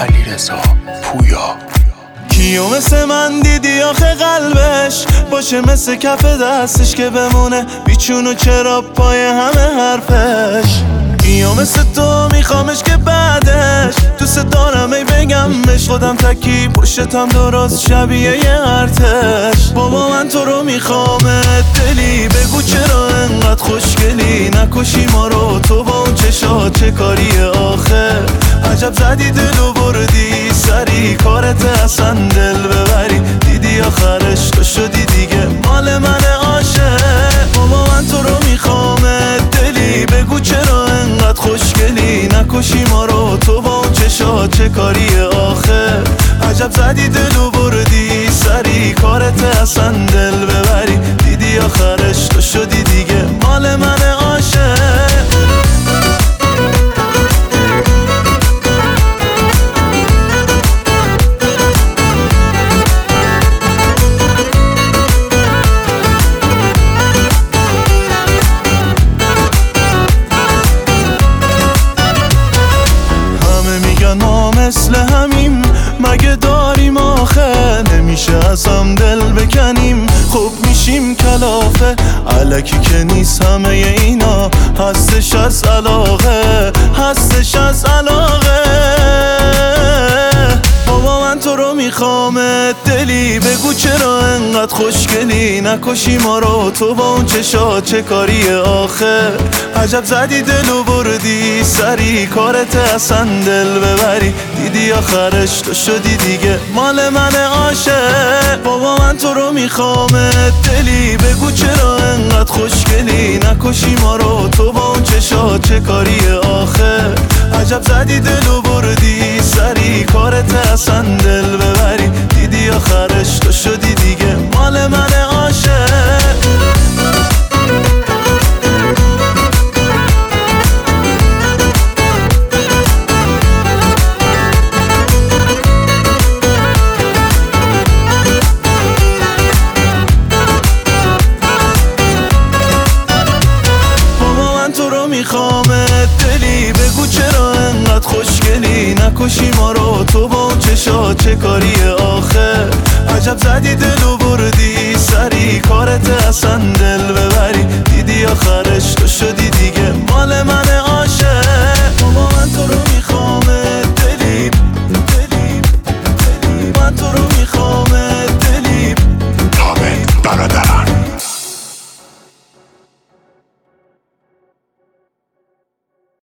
علیرضا پویا. کیو مثل من دیدی آخه قلبش باشه مثل کف دستش که بمونه بیچون و چرا پای همه حرفش. کیو مثل تو میخوامش که بعدش دوست دارم ای بگم بهش خودم تکی پشتم درست شبیه یه ارتش. بابا من تو رو میخوامت دلی بگو چرا انقدر خوشگلی نکشی ما رو تو با اون چشات چه کاریه آخه. عجب زدی دلو بردی سری کارت اصلا دل ببری دیدی آخرش تو شدی دیگه مال من عاشق. بابا من تو رو میخوامت دلی بگو چرا انقدر خوشگلی نکشی ما رو تو با اون چشات چه کاریه آخه. عجب زدی دلو بردی سری کارت اصلا دل ببری دیدی آخرش تو شدی دیگه مال من عاشق. ما مثل همیم مگه داریم آخه نمیشه از هم دل بکنیم خوب میشیم کلافه الکی که نیست همه اینا هستش از علاقه هستش از علاقه. بابا من تو رو میخوامت دلی بگو چرا انقدر خوشگلی نکشی ما رو تو با اون چشات چه کاریه آخه. عجب زدی دلو بردی سری کارت اصلا دل ببری دیدی آخرش تو شدی دیگه مال من عاشق. بابا من تو رو میخوامت دلی بگو چرا انقدر خوشگلی نکشی ما رو تو با اون چشات چه کاریه آخه. عجب زدی دلو بردی سری کارت اصلا دل ببری دیدی آخرش تو شدی دیگه مال من عاشق. میخوامت دلی بگو چرا انقدر خوشگلی نکشی ما رو تو با اون چشات چه کاریه آخه. عجب زدی دلو بردی سری کارت اصلا دل